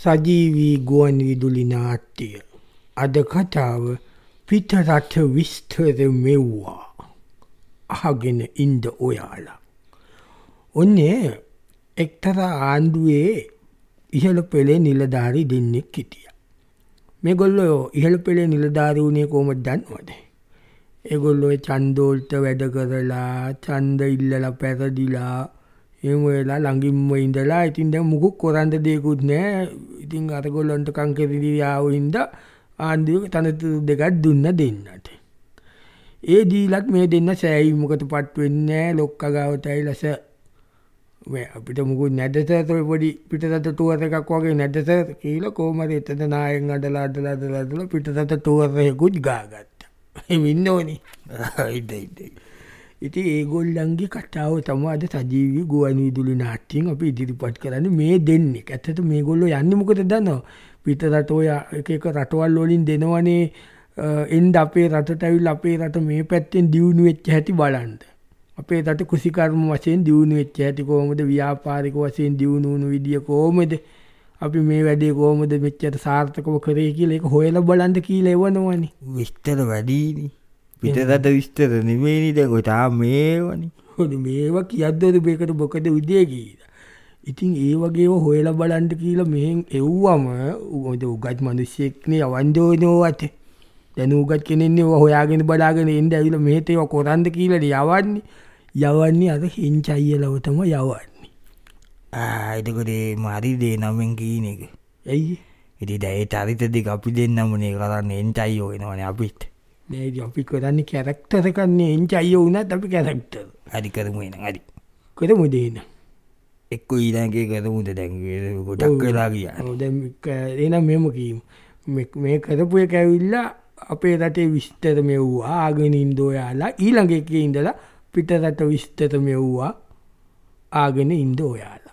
සජීවී ගුවන් විදුලි නාට්‍ය. අද කතාව පිටරට විස්තර මෙව්වා. අහගෙන ඉන්ද ඔයාලා. ඔන්නේ එක්තරා ආණ්ඩුවේ ඉහළ පෙළේ නිලධාරි දෙන්නෙක් හිටියා. මේගොල්ලෝ ඉහළ පෙළේ නිලධාරි වුණේ කොහොමද දන්නවද? ඒගොල්ලෝ ඡන්දෝල්ට වැඩ කරලා ඡන්ද ඉල්ලලා පැරදිලා එහෙම වෙලා ළඟින්ම ඉඳලා ඉතින් දැන් මුකුත් කරන්න දෙයක්වත් නැහැ. ඉතින් අරගොල්ලන්ට කංකෙරියාව හින්දා ආණ්ඩුවේ තනතුරු දෙකක් දුන්න දෙන්නට. ඒ දීලත් මේ දෙන්න සෑයීමකටපත් වෙන්නේ නැහැ. ලොක්කා ගාවට ඇවිල්ලා සර් අපිට මුකුත් නැද්ද සර් ඔය පොඩි පිටරට ටුවර් එකක් වගේ නැද්ද සර් කියලා කොහොම හරි එතන නායෙන් අඬලා පිටරට ටුවර් එකකුත් ගාගත්තා. එහෙම ඉන්න ඕනේ. ඉතින් ඒගොල්ලන්ගේ කතාව තමයි අද සජීවී ගුවන් විදුලි නාට්‍යයෙන් අපි ඉදිරිපත් කරන්නේ මේ දෙන්නේ. ඇත්තට මේගොල්ලෝ යන්නේ මොකද දන්නව? පිටරට ඔය එක එක රටවල් වලින් දෙනවනේ එන්න අපේ රටට ඇවිල්ලා අපේ රට මේ පැත්තෙන් දියුණු වෙච්ච හැටි බලන්න. අපේ රට කුසිකර්ම වශයෙන් දියුණු වෙච්ච හැටි කොහොමද? ව්‍යාපාරික වශයෙන් දියුණු වුණු විදිය කොහොමද? අපි මේ වැඩේ කොහොමද මෙච්චර සාර්ථකව කරේ කියලා ඒක හොයලා බලන්න කියලා එවනවනේ. විස්තර වැඩිනේ. පිටරට විස්තර නෙමෙයිනේ දැන් ඔය තාම මේවනේ. හොඳ මේවා කියද්දොත් මේකට මොකද උදේ කියලා. ඉතින් ඒ වගේව හොයලා බලන්න කියලා මෙහෙන් එව්වම උගත් මිනිස්සෙක්නේ යවන්දෝනෝවට. දැන් උගත් කෙනෙක්නේ හොයාගෙන බලාගෙන ඉන්න ඇවිල්ලා මෙහෙට ඒවා කරන්න කියලා යවන්නේ. යවන්නේ අර හිංචයියලව තමයි යවන්නේ. එතකොට මාරි දේ නමෙන් කියන එක. ඇයි? ඉතින් දැන් ඒ චරිත දෙක අපි දෙන්නමනේ කරන්නේ එන්චයියෝ වෙනවනේ අපිට. නෑ අපි කරන්නේ කැරක්ටර් එකන්නේ එන්චයියෝ වුණත් අපි කැරක්ටර්. හරි කරමු එහෙනම් හරි. කරමු දෙන්න. එක්ක ඊළඟේ කරමුද දැන් ගොඩක් වෙලා ගියා. ඔව් දැන් එහෙනම් මෙහෙම කියමු. මේ කරපු එක ඇවිල්ලා අපේ රටේ විස්තර මෙව්වා ආගෙන ඉන්න ඔයාලා ඊළඟ එකේ ඉඳලා පිටරට විස්තර මෙව්වා ආගෙන ඉන්න ඔයාලා.